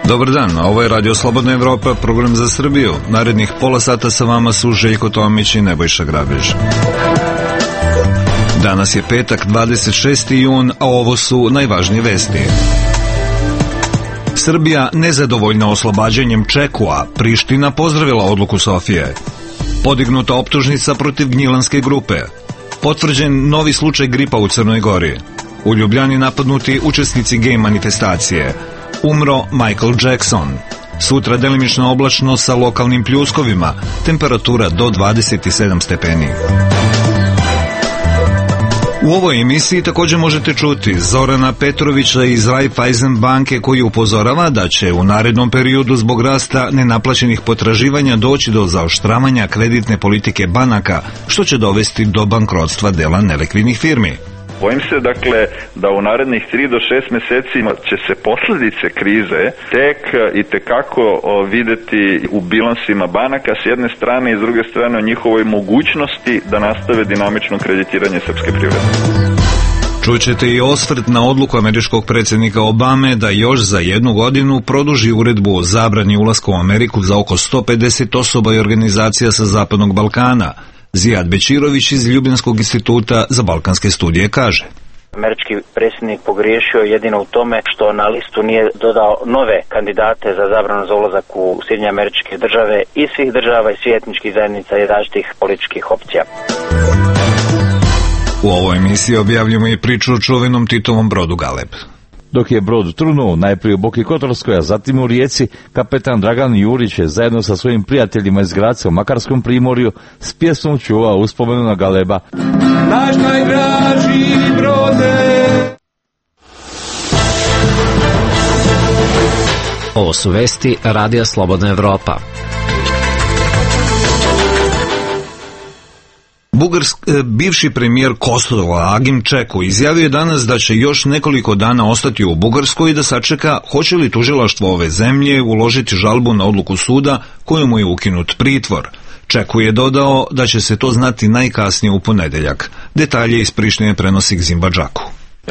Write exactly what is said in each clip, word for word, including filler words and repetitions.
Dobar dan, ovo je Radio Slobodna Evropa, program za Srbiju. Narednih pola sata sa vama su Željko Tomić i Nebojša Grabež. Danas je petak, dvadeset šesti jun, a ovo su najvažnije vesti. Srbija nezadovoljna oslobađanjem Čekua, Priština pozdravila odluku Sofije. Podignuta optužnica protiv Gnjilanske grupe. Potvrđen novi slučaj gripa u Crnoj Gori. U Ljubljani napadnuti učesnici gej manifestacije. Umro Michael Jackson. Sutra delimično oblačno sa lokalnim pljuskovima. Temperatura do dvadeset sedam stepeni. U ovoj emisiji također možete čuti Zorana Petrovića iz Raiffeisen banke koji upozorava da će u narednom periodu zbog rasta nenaplaćenih potraživanja doći do zaoštravanja kreditne politike banaka, što će dovesti do bankrotstva dela nelikvidnih firmi. Bojim se, dakle, da u narednih tri do šest mjeseci će se posljedice krize tek i tekako videti u bilansima banaka s jedne strane i s druge strane o njihovoj mogućnosti da nastave dinamično kreditiranje srpske privrede. Čućete i osvrt na odluku američkog predsjednika Obame da još za jednu godinu produži uredbu o zabrani ulaska u Ameriku za oko sto pedeset osoba i organizacija sa Zapadnog Balkana. Zijad Bečirović iz Ljubljanskog instituta za balkanske studije kaže: Američki predsjednik pogriješio jedino u tome što na listu nije dodao nove kandidate za zabranu za ulazak u Sjedinjene Američke Države i svih država i svih etničkih zajednica i različitih političkih opcija. U ovoj emisiji objavljamo i priču o čuvenom Titovom brodu Galeb. Dok je brod trunuo najprije u Boki Kotorskoj, a zatim u Rijeci, kapetan Dragan Jurić je zajedno sa svojim prijateljima iz Graca u Makarskom primorju s pjesmom čuvao uspomenu na Galeba. Naš najdraži brode! Ovo su vesti Radija Slobodna Evropa. Bugarsk, bivši premijer Kosova Agim Čeku izjavio je danas da će još nekoliko dana ostati u Bugarskoj i da sačeka hoće li tužilaštvo ove zemlje uložiti žalbu na odluku suda kojemu je ukinut pritvor. Čeku je dodao da će se to znati najkasnije u ponedeljak. Detalje iz Prištine prenosi Gzimba Džaku.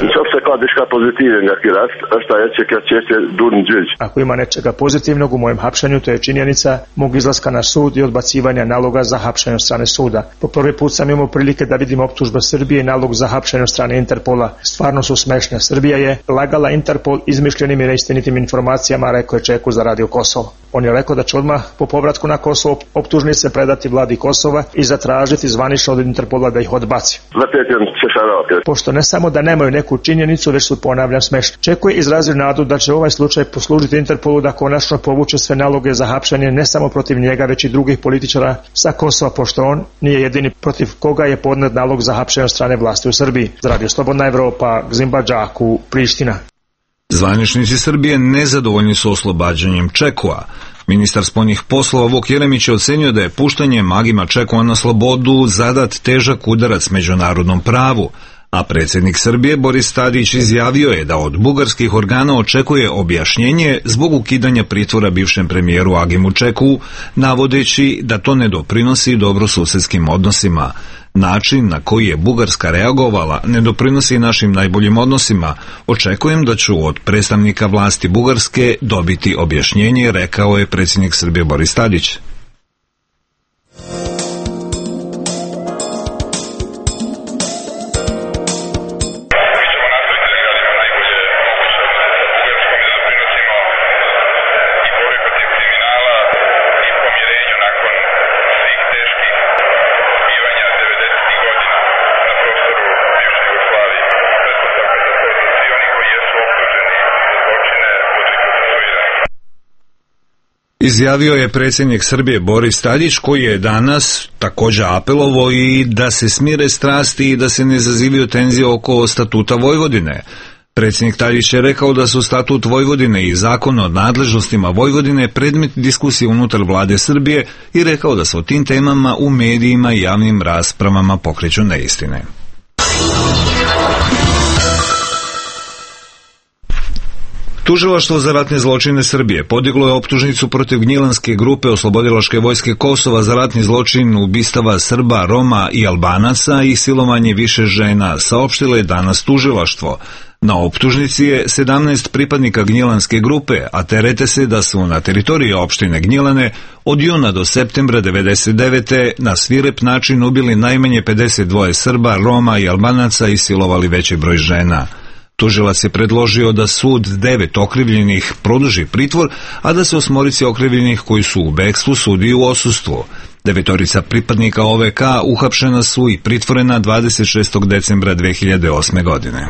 Ako ima nečega pozitivnog u mojem hapšanju, to je činjenica mog izlaska na sud i odbacivanja naloga za hapšanje od strane suda. Po prvi put sam imao prilike da vidim optužba Srbije i nalog za hapšanje od strane Interpola. Stvarno su smešne. Srbija je lagala Interpol izmišljenim i neistinitim informacijama, rekao je Čeku za Radio Kosovo. On je rekao da će odmah po povratku na Kosovo optužnice predati vladi Kosova i zatražiti zvanično od Interpola da ih odbaci. Pošto ne samo da nemaju neku činjenicu, već su, ponavljam, smešni. Čeku je izrazio nadu da će ovaj slučaj poslužiti Interpolu da konačno povuče sve naloge za hapšanje ne samo protiv njega, već i drugih političara sa Kosova, pošto on nije jedini protiv koga je podnet nalog za hapšanje od strane vlasti u Srbiji. Za Radio Slobodna Evropa, Gzimba Džaku, Priština. Zvaničnici Srbije nezadovoljni su oslobađanjem Čekua. Ministar spoljnih poslova Vuk Jeremić je ocenio da je puštanjem Agima Čekua na slobodu zadat težak udarac međunarodnom pravu, a predsjednik Srbije Boris Tadić izjavio je da od bugarskih organa očekuje objašnjenje zbog ukidanja pritvora bivšem premijeru Agimu Čekuu, navodeći da to ne doprinosi dobrosusedskim odnosima. Način na koji je Bugarska reagovala ne doprinosi našim najboljim odnosima. Očekujem da ću od predstavnika vlasti Bugarske dobiti objašnjenje, rekao je predsjednik Srbije Boris Tadić. Izjavio je predsjednik Srbije Boris Tadić, koji je danas također apelovao i da se smire strasti i da se ne zazivaju tenzije oko statuta Vojvodine. Predsjednik Tadić je rekao da su statut Vojvodine i zakon o nadležnostima Vojvodine predmet diskusije unutar vlade Srbije i rekao da se o tim temama u medijima i javnim raspravama pokreću neistine. Tužilaštvo za ratne zločine Srbije podiglo je optužnicu protiv Gnjilanske grupe Oslobodilačke vojske Kosova za ratni zločin ubistava Srba, Roma i Albanaca i silovanje više žena, saopštilo je danas tužilaštvo. Na optužnici je sedamnaest pripadnika Gnjilanske grupe, a terete se da su na teritoriji opštine Gnjilane od juna do septembra devedeset devete na svirep način ubili najmanje pedeset dva Srba, Roma i Albanaca i silovali veći broj žena. Tužilac je predložio da sud devet okrivljenih produži pritvor, a da se osmorici okrivljenih koji su u bekstvu sudi u odsustvu. Devetorica pripadnika O V K uhapšena su i pritvorena dvadeset šestog decembra dve hiljade osme. godine.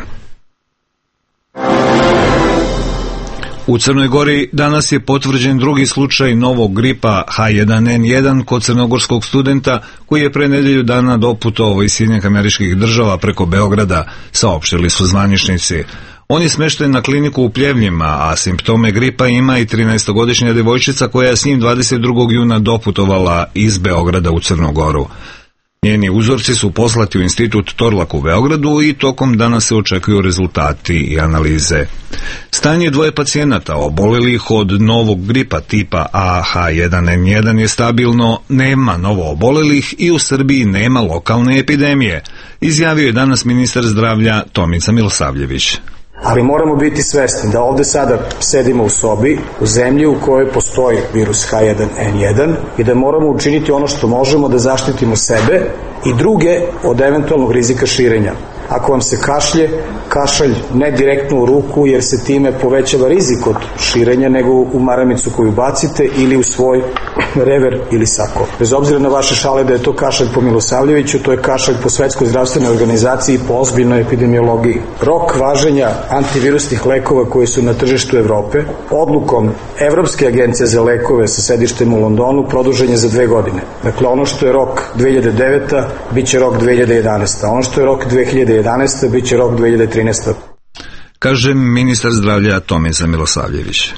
U Crnoj Gori danas je potvrđen drugi slučaj novog gripa H jedan N jedan kod crnogorskog studenta koji je pre nedelju dana doputovao iz Sjedinjenih Američkih Država preko Beograda, saopštili su zvaničnici. On je smešten na kliniku u Pljevljima, a simptome gripa ima i trinaestogodišnja devojčica koja je s njim dvadeset drugog juna doputovala iz Beograda u Crnu Goru. Njeni uzorci su poslati u institut Torlak u Beogradu i tokom dana se očekuju rezultati i analize. Stanje dvoje pacijenata obolelih od novog gripa tipa A H jedan N jedan je stabilno, nema novo obolelih i u Srbiji nema lokalne epidemije, izjavio je danas ministar zdravlja Tomica Milosavljević. Ali moramo biti svesni da ovde sada sedimo u sobi, u zemlji u kojoj postoji virus H jedan N jedan i da moramo učiniti ono što možemo da zaštitimo sebe i druge od eventualnog rizika širenja. Ako vam se kašlje, kašalj ne direktno u ruku jer se time povećava rizik od širenja nego u maramicu koju bacite ili u svoj rever ili sako. Bez obzira na vaše šale da je to kašalj po Milosavljeviću, to je kašalj po Svetskoj zdravstvenoj organizaciji i po ozbiljnoj epidemiologiji. Rok važenja antivirusnih lekova koji su na tržištu Evrope odlukom Evropske agencije za lekove sa sedištem u Londonu produžen je za dve godine. Dakle, ono što je rok dve hiljade deveta bit će rok dve hiljade jedanaesta. Ono što je rok dve hiljade jedanaesta bit će rok dve hiljade trinaesta. Kaže ministar zdravlja Tomica Milosavljević.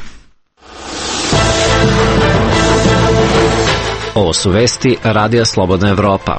Ovo su vesti Radija Slobodna Evropa.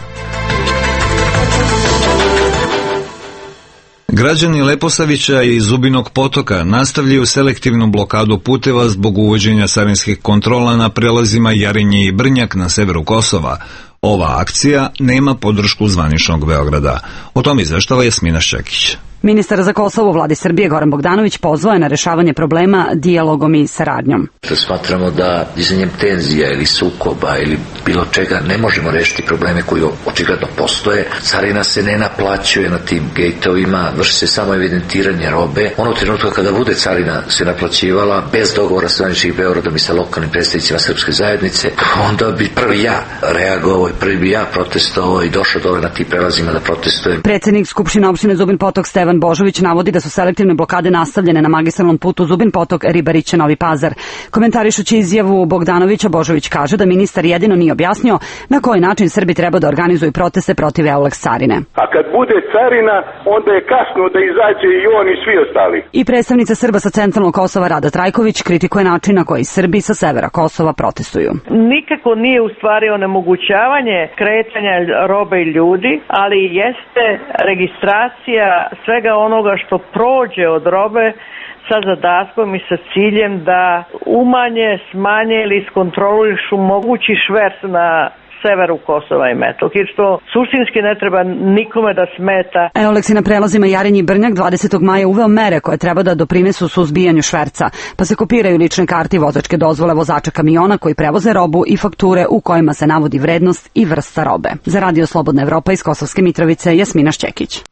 Građani Leposavića i Zubinog Potoka nastavljaju selektivnu blokadu puteva zbog uvođenja carinskih kontrola na prelazima Jarinje i Brnjak na severu Kosova. Ova akcija nema podršku zvaničnog Beograda. O tom izveštava Jasmina Šćekić. Ministar za Kosovo u vladi Srbije Goran Bogdanović pozvao je na rešavanje problema dijalogom i saradnjom. Smatramo da dizanjem tenzija ili sukoba ili bilo čega ne možemo rešiti probleme koji očigledno postoje. Carina se ne naplaćuje na tim gejtovima, vrši se samo evidentiranje robe. Ono trenutka kada bude carina se naplaćivala bez dogovora sa zvaničnim Beogradom i sa lokalnim predstavnicima srpske zajednice, onda bi prvi ja reagovao i prvi bi ja protestovao i došao dole na tim prelazima da protestujem. Predsednik Skupštine opštine Zubin Potok Stevan Božović navodi da su selektivne blokade nastavljene na magistralnom putu Zubin Potok Ribariće Novi Pazar. Komentarišući izjavu Bogdanovića, Božović kaže da ministar jedino nije objasnio na koji način Srbi treba da organizuju proteste protiv Euleks carine. A kad bude carina, onda je kasno da izađe i on i svi ostali. I predstavnica Srba sa centralnog Kosova Rada Trajković kritikuje način na koji Srbi sa severa Kosova protestuju. Nikako nije u stvari onemogućavanje kretanja robe i ljudi, ali jeste registracija svega onoga što prođe od robe sa zadatkom i sa ciljem da umanje, smanje ili iskontrolišu mogući šverc na severu Kosova i Metohije, što suštinski ne treba nikome da smeta. Euleks je na prelazima Jarinje i Brnjak dvadesetog maja uveo mere koje treba da doprinesu suzbijanju šverca, pa se kopiraju lične karte i vozačke dozvole vozača kamiona koji prevoze robu i fakture u kojima se navodi vrednost i vrsta robe. Za Radio Slobodna Evropa iz Kosovske Mitrovice, Jasmina Šćekić.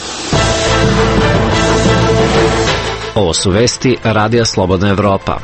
Ovo su vesti Radija Slobodna Evropa.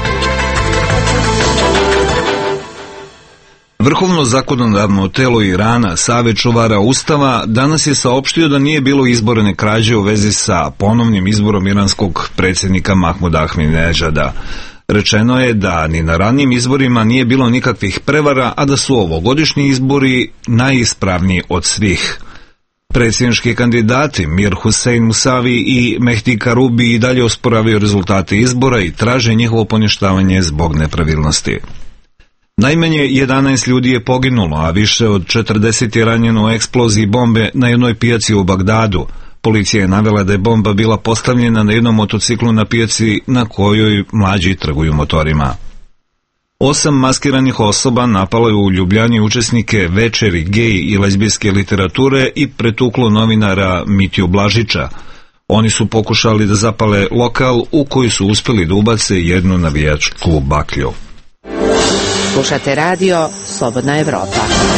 Vrhovno zakonodavno telo Irana, Savet čuvara Ustava, danas je saopštio da nije bilo izborene krađe u vezi sa ponovnim izborom iranskog predsjednika Mahmuda Ahmadinedžada. Rečeno je da ni na ranijim izborima nije bilo nikakvih prevara, a da su ovogodišnji izbori najispravniji od svih. Predsjednički kandidati Mir Hussein Musavi i Mehdi Karubi i dalje osporavaju rezultate izbora i traže njihovo poništavanje zbog nepravilnosti. Najmanje jedanaest ljudi je poginulo, a više od četrdeset je ranjeno u eksploziji bombe na jednoj pijaci u Bagdadu. Policija je navela da je bomba bila postavljena na jednom motociklu na pijaci na kojoj mlađi trguju motorima. Osam maskiranih osoba napalo je u Ljubljani učesnike večeri gej i lezbijske literature i pretuklo novinara Mitju Blažića. Oni su pokušali da zapale lokal u koji su uspeli da ubace jednu navijačku baklju. Slušate radio Slobodna Evropa.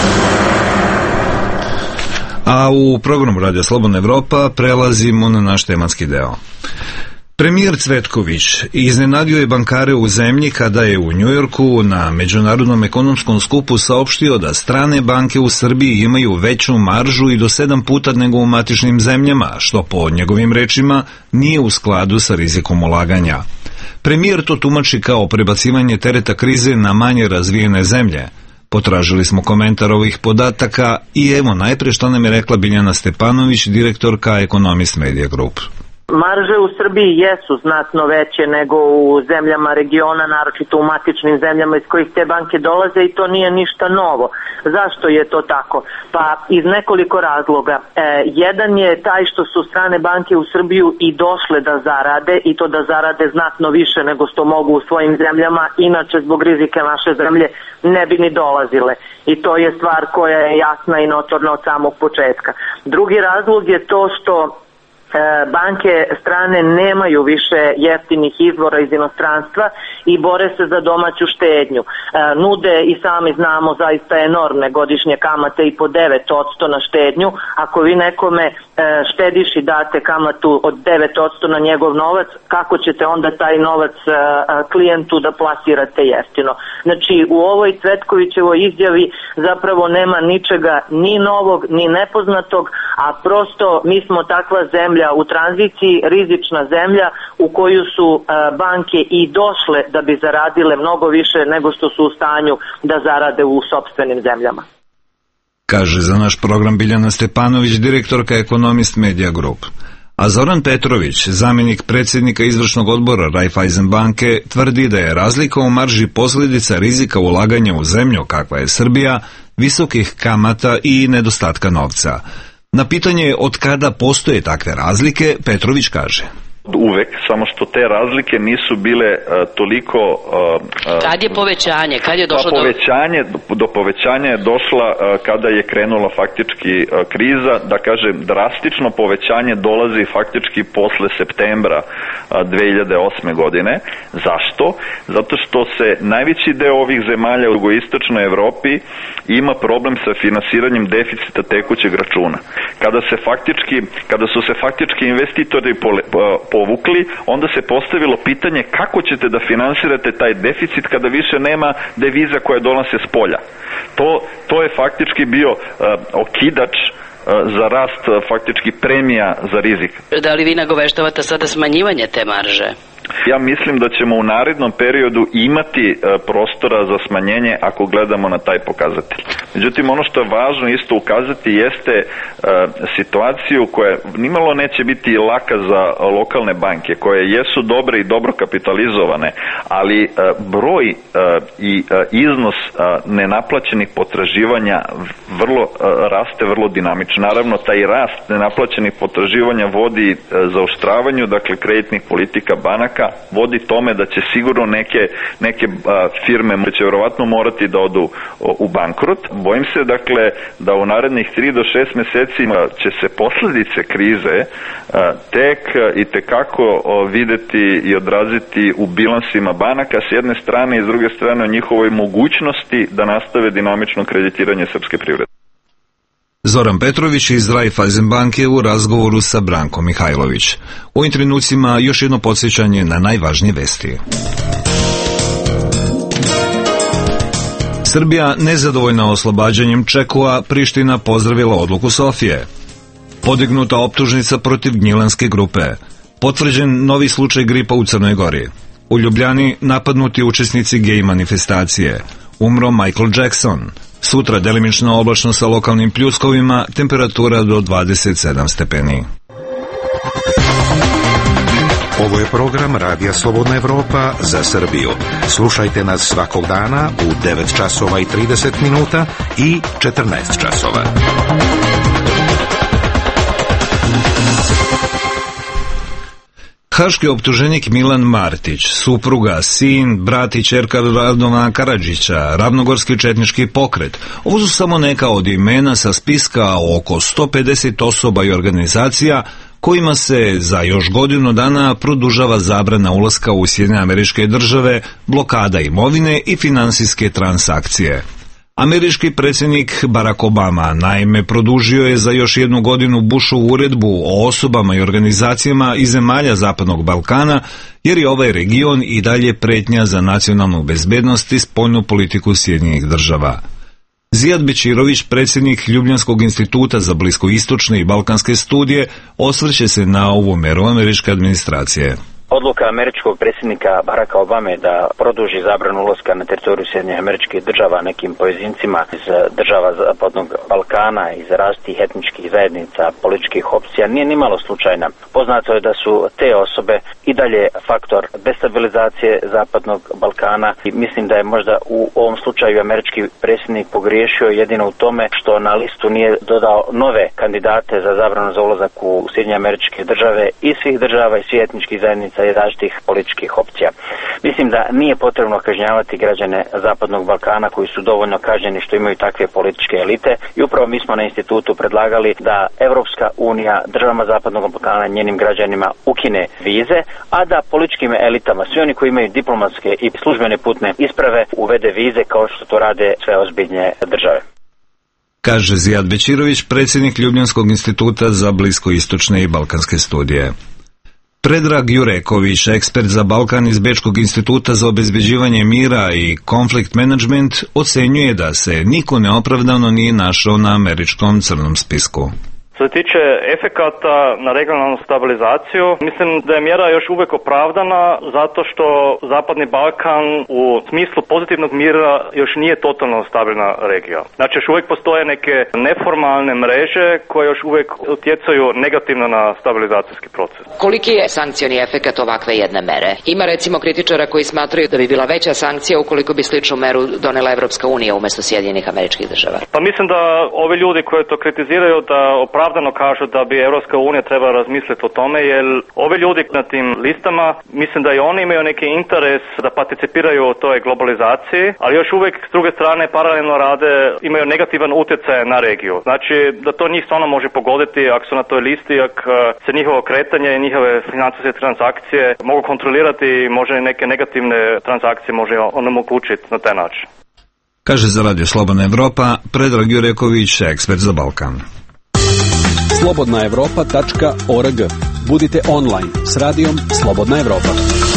A u programu Radija Slobodna Evropa prelazimo na naš tematski deo. Premijer Cvetković iznenadio je bankare u zemlji kada je u Njujorku na Međunarodnom ekonomskom skupu saopštio da strane banke u Srbiji imaju veću maržu i do sedam puta nego u matičnim zemljama, što po njegovim rečima nije u skladu sa rizikom ulaganja. Premijer to tumači kao prebacivanje tereta krize na manje razvijene zemlje. Potražili smo komentar ovih podataka i evo najpre što nam je rekla Biljana Stepanović, direktorka Economist Media Group. Marže u Srbiji jesu znatno veće nego u zemljama regiona, naročito u matičnim zemljama iz kojih te banke dolaze i to nije ništa novo. Zašto je to tako? Pa iz nekoliko razloga. E, jedan je taj što su strane banke u Srbiju i došle da zarade i to da zarade znatno više nego što mogu u svojim zemljama, inače zbog rizika naše zemlje ne bi ni dolazile. I to je stvar koja je jasna i notorna od samog početka. Drugi razlog je to što banke strane nemaju više jeftinih izvora iz inostranstva i bore se za domaću štednju. E, nude i sami znamo zaista enormne godišnje kamate i po devet posto na štednju. Ako vi nekome e, štediš i date kamatu od devet posto na njegov novac, kako ćete onda taj novac e, klijentu da plasirate jeftino? Znači u ovoj Cvetkovićevoj izjavi zapravo nema ničega ni novog ni nepoznatog, a prosto mi smo takva zemlja u tranziciji, rizična zemlja u koju su e, banke i došle da bi zaradile mnogo više nego što su u stanju da zarade u sopstvenim zemljama. Kaže za naš program Biljana Stepanović, direktorka Economist Media Group. A Zoran Petrović, zamjenik predsjednika izvršnog odbora Raiffeisen banke, tvrdi da je razlika u marži posljedica rizika ulaganja u zemlju kakva je Srbija, visokih kamata i nedostatka novca. Na pitanje od kada postoje takve razlike, Petrović kaže: Uvek, samo što te razlike nisu bile uh, toliko... Uh, kad je povećanje? Kad je došlo pa povećanje, do... do povećanja je došla uh, kada je krenula faktički uh, kriza, da kažem, drastično povećanje dolazi faktički posle septembra uh, dve hiljade osme godine. Zašto? Zato što se najveći deo ovih zemalja u jugoistočnoj Evropi ima problem sa finansiranjem deficita tekućeg računa. Kada se faktički, kada su se faktički investitori pole, uh, povukli, onda se postavilo pitanje kako ćete da finansirate taj deficit kada više nema deviza koje donose s polja. To, to je faktički bio uh, okidač uh, za rast uh, faktički premija za rizik. Da li vi nagoveštavate sada smanjivanje te marže? Ja mislim da ćemo u narednom periodu imati e, prostora za smanjenje ako gledamo na taj pokazatelj. Međutim, ono što je važno isto ukazati jeste e, situaciju koja nimalo neće biti laka za lokalne banke, koje jesu dobre i dobro kapitalizovane, ali e, broj e, i e, iznos e, nenaplaćenih potraživanja vrlo e, raste vrlo dinamično. Naravno, taj rast nenaplaćenih potraživanja vodi e, zaoštravanju, dakle, kreditnih politika banaka, vodi tome da će sigurno neke, neke a, firme će vjerovatno morati da odu o, u bankrot. Bojim se dakle da u narednih tri do šest meseci će se posljedice krize a, tek i tekako o, videti i odraziti u bilansima banaka s jedne strane i s druge strane o njihovoj mogućnosti da nastave dinamično kreditiranje srpske privrede. Zoran Petrović iz Raiffeisen banke u razgovoru sa Brankom Mihajlović. U ovim trenucima još jedno podsjećanje na najvažnije vesti. Srbija nezadovoljna oslobađanjem čekova, Priština pozdravila odluku Sofije. Podignuta optužnica protiv Gnjilanske grupe. Potvrđen novi slučaj gripa u Crnoj Gori. U Ljubljani napadnuti učesnici gej manifestacije. Umro Michael Jackson. Sutra delimično oblačno sa lokalnim pljuskovima, temperatura do dvadeset sedam stepeni. Ovo je program Radija Slobodna Evropa za Srbiju. Slušajte nas svakog dana u devet časova i trideset minuta i četrnaest časova. Haški optuženik Milan Martić, supruga, sin, brat i ćerka Radovana Karadžića, Ravnogorski četnički pokret. Ovo su samo neka od imena sa spiska oko sto pedeset osoba i organizacija kojima se za još godinu dana produžava zabrana ulaska u Sjedinjene Američke Države, blokada imovine i finansijske transakcije. Američki predsjednik Barack Obama naime produžio je za još jednu godinu Bushovu uredbu o osobama i organizacijama iz zemalja Zapadnog Balkana, jer je ovaj region i dalje pretnja za nacionalnu bezbednost i spoljnu politiku Sjedinjenih Država. Zijad Bečirović, predsjednik Ljubljanskog instituta za bliskoistočne i balkanske studije, osvrće se na ovu meru američke administracije. Odluka američkog predsjednika Baracka Obame da produži zabranu ulaska na teritoriju Sjedinjenih Američkih Država nekim pojedincima iz država Zapadnog Balkana, iz različitih etničkih zajednica, političkih opcija nije nimalo slučajna. Poznato je da su te osobe i dalje faktor destabilizacije Zapadnog Balkana i mislim da je možda u ovom slučaju američki predsjednik pogriješio jedino u tome što na listu nije dodao nove kandidate za zabranu za ulazak u Sjedinjene Američke Države i svih država i svih etničkih zajednica i različitih političkih opcija. Mislim da nije potrebno kažnjavati građane Zapadnog Balkana koji su dovoljno kažnjeni što imaju takve političke elite i upravo mi smo na institutu predlagali da Evropska unija državama Zapadnog Balkana njenim građanima ukine vize, a da političkim elitama, svi oni koji imaju diplomatske i službene putne isprave, uvede vize kao što to rade sve ozbiljne države. Kaže Zijad Bečirović, predsjednik Ljubljanskog instituta za bliskoistočne i balkanske studije. Predrag Jureković, ekspert za Balkan iz Bečkog instituta za obezbeđivanje mira i konflikt management, ocenjuje da se niko neopravdano nije našao na američkom crnom spisku. Što se tiče efekata na regionalnu stabilizaciju, mislim da je mjera još uvijek opravdana zato što Zapadni Balkan u smislu pozitivnog mira još nije totalno stabilna regija. Znači još uvijek postoje neke neformalne mreže koje još uvijek utjecaju negativno na stabilizacijski proces. Koliki je sankcioni efekat ovakve jedne mere? Ima recimo kritičara koji smatraju da bi bila veća sankcija ukoliko bi sličnu meru donela Evropska unija umjesto Sjedinjenih Američkih Država. Pa mislim da ovi ljudi koji to kritiziraju da opravdano kažu da bi Evropska unija trebala razmisliti o tome, jer ovi ljudi na tim listama, mislim da i oni imaju neki interes da participiraju u toj globalizaciji, ali još uvijek s druge strane paralelno rade, imaju negativan utjecaj na regiju. Znači da to njih stvarno može pogoditi ako su na toj listi, ako se njihovo kretanje i njihove financijske transakcije mogu kontrolirati i može neke negativne transakcije može onemogućiti na taj način. Kaže za Radio Slobodna Evropa Predrag Jureković, ekspert za Balkan. slobodna evropa tačka org. Budite online s radijom Slobodna Evropa.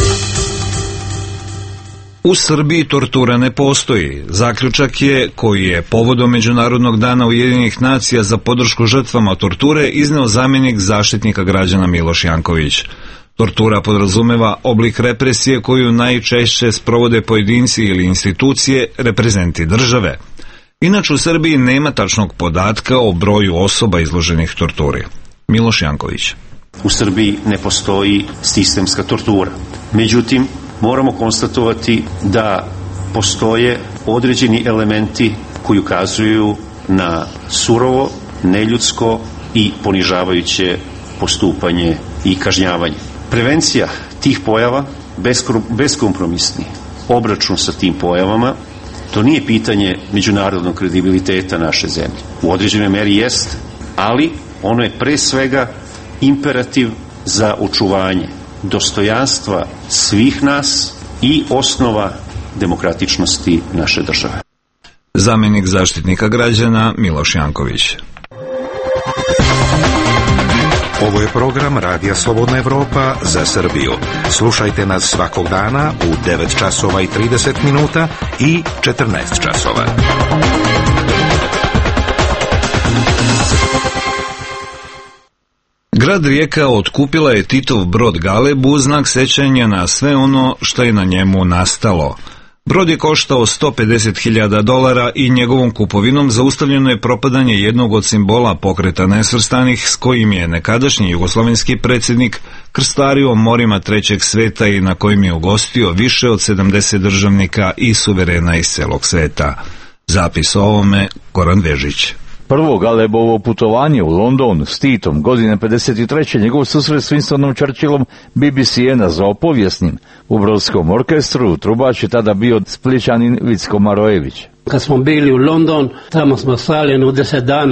U Srbiji tortura ne postoji. Zaključak je, koji je povodom Međunarodnog dana Ujedinjenih nacija za podršku žrtvama torture, izneo zamjenik zaštitnika građana Miloš Janković. Tortura podrazumeva oblik represije koju najčešće sprovode pojedinci ili institucije, reprezenti države. Inače u Srbiji nema tačnog podatka o broju osoba izloženih torturi. Miloš Janković. U Srbiji ne postoji sistemska tortura. Međutim, moramo konstatovati da postoje određeni elementi koji ukazuju na surovo, neljudsko i ponižavajuće postupanje i kažnjavanje. Prevencija tih pojava, beskompromisni obračun sa tim pojavama, to nije pitanje međunarodnog kredibiliteta naše zemlje. U određenoj meri jest, ali ono je pre svega imperativ za očuvanje dostojanstva svih nas i osnova demokratičnosti naše države. Zamjenik zaštitnika građana Miloš Janković. Ovo je program Radija Slobodna Evropa za Srbiju. Slušajte nas svakog dana u devet časova i trideset minuta i četrnaest časova. Grad Rijeka otkupila je Titov brod Galebu u znak sećanja na sve ono što je na njemu nastalo. Brod je koštao sto pedeset hiljada dolara i njegovom kupovinom zaustavljeno je propadanje jednog od simbola pokreta nesvrstanih s kojim je nekadašnji jugoslovenski predsjednik krstario morima trećeg sveta i na kojim je ugostio više od sedamdeset državnika i suverena iz celog sveta. Zapis o ovome Goran Vežić. Prvo Galebovo putovanje u London s Titom godine pedeset treće njegov susret s Winstonom Churchillom B B C je nazvao povijesnim. U brodskom orkestru trubač je tada bio Splićanin Vicko Marojević. Kad smo bili u London, tamo smo stali jedno deset dana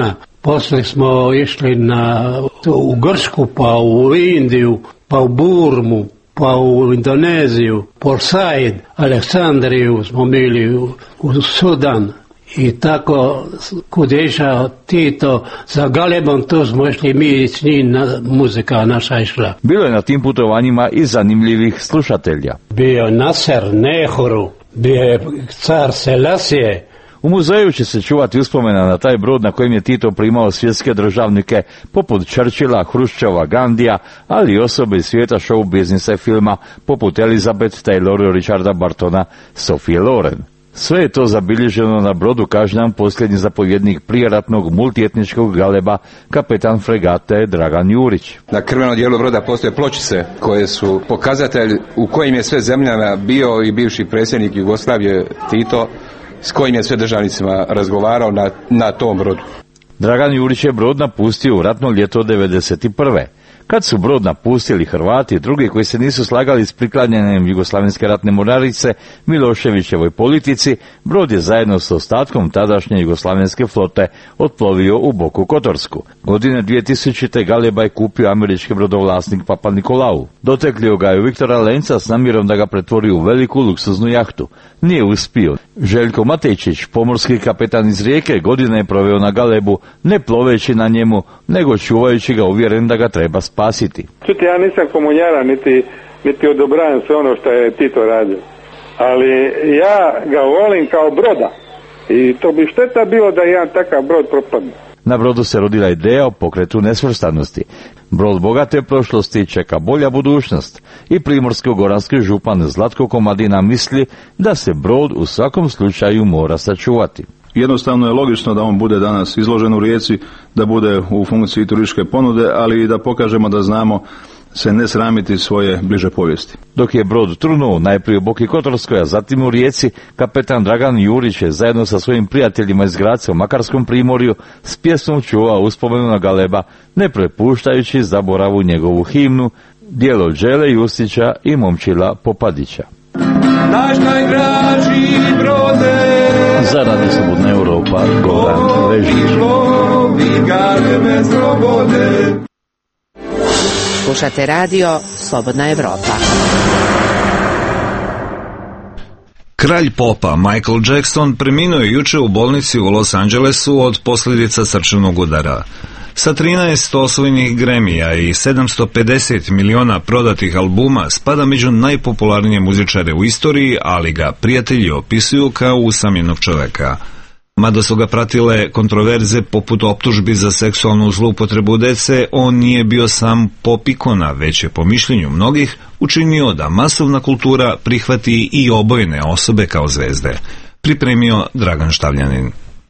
Poslije smo išli na, u Grsku, pa u Indiju, pa u Burmu, pa u Indoneziju, Port Said, Aleksandriju smo bili, u, u Sudan. I tako, kud je išao Tito za Galebom, to smo išli mi s njim, na, muzika naša išla. Bilo je na tim putovanjima i zanimljivih slušatelja. Bio Nasser Nehru, bio je car Selasije. U muzeju će se čuvati uspomena na taj brod na kojem je Tito primao svjetske državnike poput Churchilla, Hruščova, Gandija, ali i osobe iz svijeta show biznisa i filma poput Elizabeth Taylor, Richarda Bartona, Sophie Loren. Sve je to zabilježeno na brodu kažnjan posljednji zapovjednik prijeratnog multietničkog galeba, kapetan fregate Dragan Jurić. Na krvenom dijelu broda postoje pločice koje su pokazatelj u kojim je sve zemljama bio i bivši predsjednik Jugoslavije Tito, s kojim je sve državnicima razgovarao na, na tom brodu. Dragan Jurić je brod napustio u ratno ljeto devedeset prve. Kad su brod napustili Hrvati i drugi koji se nisu slagali s priklanjanjem Jugoslavenske ratne mornarice Miloševićevoj politici, brod je zajedno s ostatkom tadašnje Jugoslavenske flote otplovio u Boku Kotorsku. Godine dvije tisućite. Galeba je kupio američki brodovlasnik Papa Nikolau. Doteklio ga je Viktora Lenca s namjerom da ga pretvori u veliku luksuznu jahtu. Nije uspio. Željko Matejčić, pomorski kapetan iz Rijeke, godine je proveo na Galebu, ne ploveći na njemu, nego čuvajući ga, uvjeren da ga treba spasiti. Čuti, ja nisam komunjara, niti, niti odobravam sve ono što je Tito radio. Ali ja ga volim kao broda. I to bi šteta bilo da jedan takav brod propadne. Na brodu se rodila ideja o pokretu nesvrstanosti. Brod bogate prošlosti čeka bolja budućnost i primorsko-goranski župan Zlatko Komadina misli da se brod u svakom slučaju mora sačuvati. Jednostavno je logično da on bude danas izložen u Rijeci, da bude u funkciji turističke ponude, ali i da pokažemo da znamo se ne sramiti svoje bliže povijesti. Dok je brod trunuo najprije u Boki Kotorskoj, a zatim u Rijeci, kapetan Dragan Jurić je zajedno sa svojim prijateljima iz Graca u Makarskom primorju s pjesmom čuvao uspomenu na Galeba, ne prepuštajući zaboravu njegovu himnu, djelo Đele Justića i Momčila Popadića. Naš najdraži brode, za Radio Slobodna Europa, Goran Vežić. Slušate radio Slobodna Evropa. Kralj popa Michael Jackson preminuo je juče u bolnici u Los Angelesu od posljedica srčanog udara. Sa trinaest osvojenih Gramija i sedamsto pedeset miliona prodatih albuma spada među najpopularnije muzičare u istoriji, ali ga prijatelji opisuju kao usamljenog čoveka. Mada su ga pratile kontroverze poput optužbi za seksualnu zloupotrebu dece, on nije bio sam pop ikona, već je po mišljenju mnogih učinio da masovna kultura prihvati i obojene osobe kao zvezde. Pripremio Dragan Štavljanin.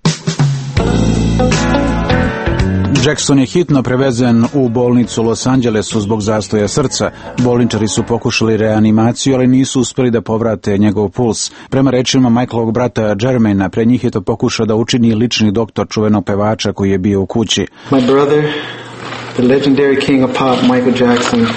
Jackson je hitno prevezen u bolnicu Los Angelesu zbog zastoja srca. Bolničari su pokušali reanimaciju, ali nisu uspjeli da povrate njegov puls. Prema rečima Michaelovog brata Jermaina, pre njih je to pokušao da učini lični doktor čuvenog pevača koji je bio u kući. My brother, the legendary king of pop, Michael Jackson,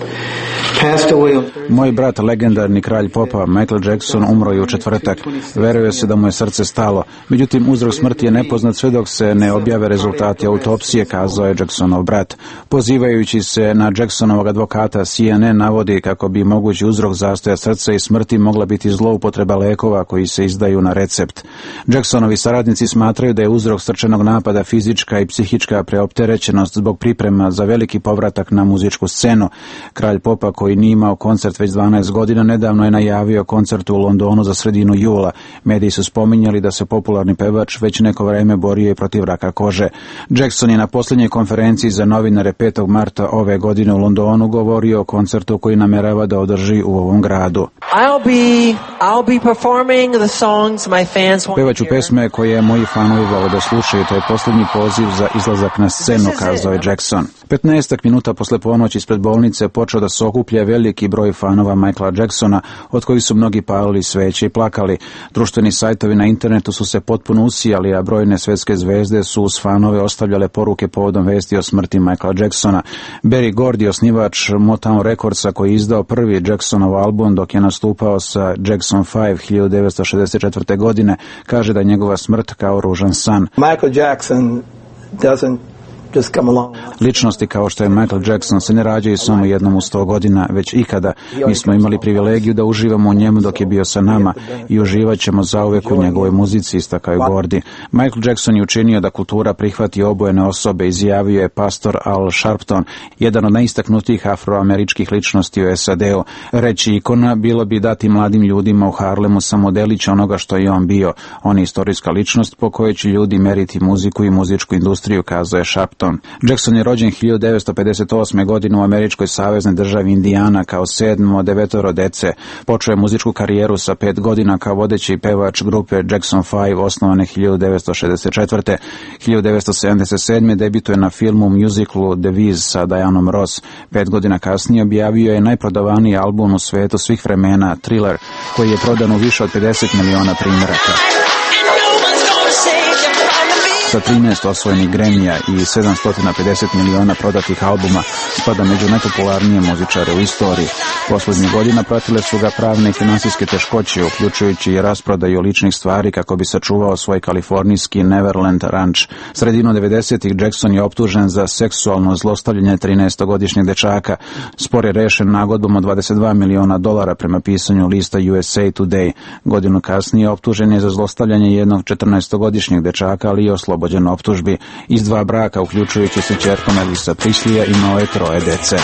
Moj brat, legendarni kralj popa Michael Jackson, umro je u četvrtak. Veruje se da mu je srce stalo. Međutim, uzrok smrti je nepoznat sve dok se ne objave rezultati autopsije, kazao je Jacksonov brat. Pozivajući se na Jacksonovog advokata, C N N navodi kako bi mogući uzrok zastoja srca i smrti mogla biti zloupotreba lekova koji se izdaju na recept. Jacksonovi saradnici smatraju da je uzrok srčanog napada fizička i psihička preopterećenost zbog priprema za veliki povratak na muzičku scenu. Kralj popa, koji nije imao koncert već dvanaest godina, nedavno je najavio koncert u Londonu za sredinu jula. Mediji su spominjali da se popularni pevač već neko vreme borio i protiv raka kože. Jackson je na posljednjoj konferenciji za novinare petog marta ove godine u Londonu govorio o koncertu koji namerava da održi u ovom gradu. I'll be, I'll be performing the songs my fans want. Pevaću pesme koje moji fanovi vole da slušaju, to je posljednji poziv za izlazak na scenu, kazao je Jackson. petnaestak minuta posle ponoći ispred bolnice počeo da se okuplja veliki broj fanova Michaela Jacksona, od kojih su mnogi palili sveće i plakali. Društveni sajtovi na internetu su se potpuno usijali, a brojne svetske zvezde su uz fanove ostavljale poruke povodom vesti o smrti Michaela Jacksona. Berry Gordy, osnivač Motown Recordsa, koji je izdao prvi Jacksonov album dok je nastupao sa Jackson pet hiljadu devetsto šezdeset četvrte. godine, kaže da je njegova smrt kao ružan san. Michael Jackson doesn't just come along. Ličnosti kao što je Michael Jackson se ne rađaju samo jednom u sto godina, već ikada. Mi smo imali privilegiju da uživamo u njemu dok je bio sa nama i uživat ćemo zauvek u njegovoj muzici, istakao je Gordy. Michael Jackson je učinio da kultura prihvati obojene osobe, izjavio je pastor Al Sharpton, jedan od najistaknutijih afroameričkih ličnosti u S A D-u. Reći ikona bilo bi dati mladim ljudima u Harlemu samo delić onoga što je on bio. On je istorijska ličnost po kojoj će ljudi meriti muziku i muzičku industriju, kazao je Sharpton. Jackson je rođen hiljadu devetsto pedeset osme. godine u američkoj saveznoj državi Indijana kao sedmo od devetoro dece. Počeo je muzičku karijeru sa pet godina kao vodeći pevač grupe Jackson Five, osnovane hiljadu devetsto šezdeset četvrte. hiljadu devetsto sedamdeset sedme. debituje na filmu musiclu The Wiz sa Dianom Ross. Pet godina kasnije objavio je najprodavaniji album u svetu svih vremena, Thriller, koji je prodan u više od pedeset miliona primjeraka. Sa trinaest osvojenih Grammy-a i sedamsto pedeset miliona prodatih albuma spada među najpopularnije muzičare u istoriji. Poslednjih godina pratile su ga pravne i finansijske teškoće, uključujući i rasprodaju ličnih stvari kako bi sačuvao svoj kalifornijski Neverland Ranch. Sredinom devedesetih Jackson je optužen za seksualno zlostavljanje trinaestogodišnjeg dečaka. Spor je rešen nagodbom od dvadeset dva miliona dolara prema pisanju lista U S A Today. Godinu kasnije optužen je za zlostavljanje jednog četrnaestogodišnjeg dečaka, ali i oslobođen optužbi. Iz dva braka, uključujući se ćerkom Elvisa Preslija, imao je troje dece.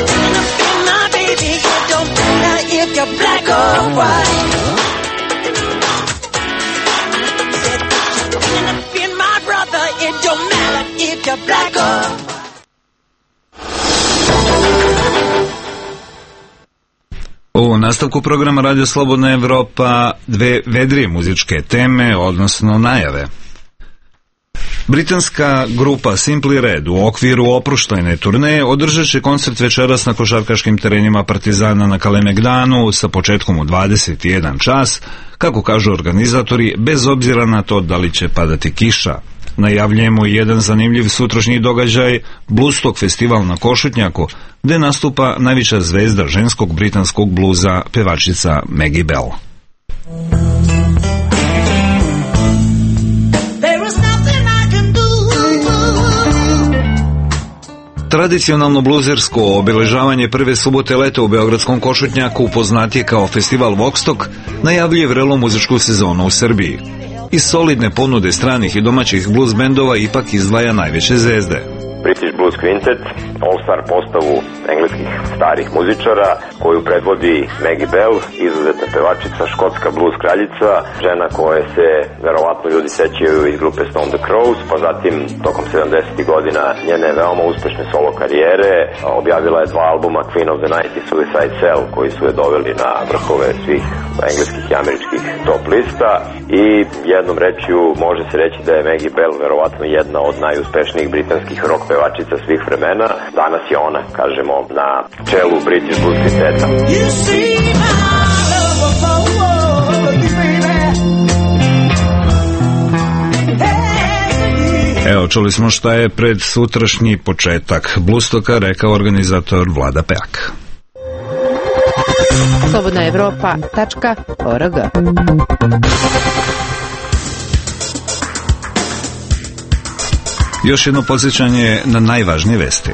U nastavku programa Radio Slobodna Evropa dve vedrije muzičke teme, odnosno najave. Britanska grupa Simply Red u okviru oproštajne turneje održat će koncert večeras na košarkaškim terenima Partizana na Kalemegdanu sa početkom u dvadeset jedan čas, kako kažu organizatori, bez obzira na to da li će padati kiša. Najavljujemo i jedan zanimljiv sutrašnji događaj, Bluestalk festival na Košutnjaku, gde nastupa najviša zvezda ženskog britanskog bluza, pevačica Maggie Bell. Tradicionalno bluzersko obeležavanje prve subote leta u beogradskom Košutnjaku, poznatije kao festival Voxtok, najavljuje vrelo muzičku sezonu u Srbiji. Iz solidne ponude stranih i domaćih blues bendova ipak izdvaja najveće zvezde. British Blues Quintet, all-star postavu engleskih starih muzičara, koju predvodi Maggie Bell, izuzetna pevačica, škotska blues kraljica, žena koje se verovatno ljudi sećaju iz grupe Stone the Crows, pa zatim tokom sedamdesetih godina njene veoma uspešne solo karijere, objavila je dva albuma, Queen of the Night i Suicide Cell, koji su je doveli na vrhove svih engleskih i američkih top lista, i jednom rečju može se reći da je Maggie Bell verovatno jedna od najuspešnijih britanskih rock pevačica svih vremena. Danas je ona, kažemo, na čelu British Blues Quinteta. Evo, čuli smo šta je pred sutrašnji početak Bluestoka rekao organizator Vlada Peak. slobodna evropa tačka org. Još jedno podsjećanje na najvažnije vesti.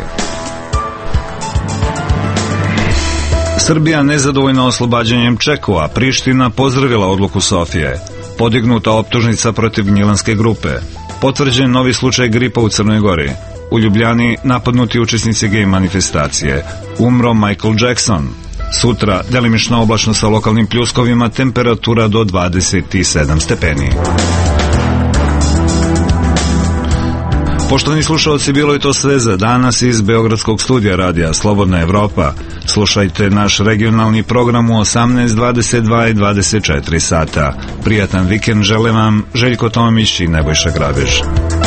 Srbija nezadovoljna oslobađanjem Čekova, Priština pozdravila odluku Sofije. Podignuta optužnica protiv Gnjilanske grupe. Potvrđen novi slučaj gripa u Crnoj Gori. U Ljubljani napadnuti učesnici gej manifestacije. Umro Michael Jackson. Sutra delimično oblačno sa lokalnim pljuskovima, temperatura do dvadeset sedam stepeni. Poštovani slušalci, bilo je to sve za danas iz Beogradskog studija Radija Slobodna Evropa. Slušajte naš regionalni program u osamnaest, dvadeset dva i dvadeset četiri sata. Prijatan vikend žele vam Željko Tomić i Nebojša Grabež.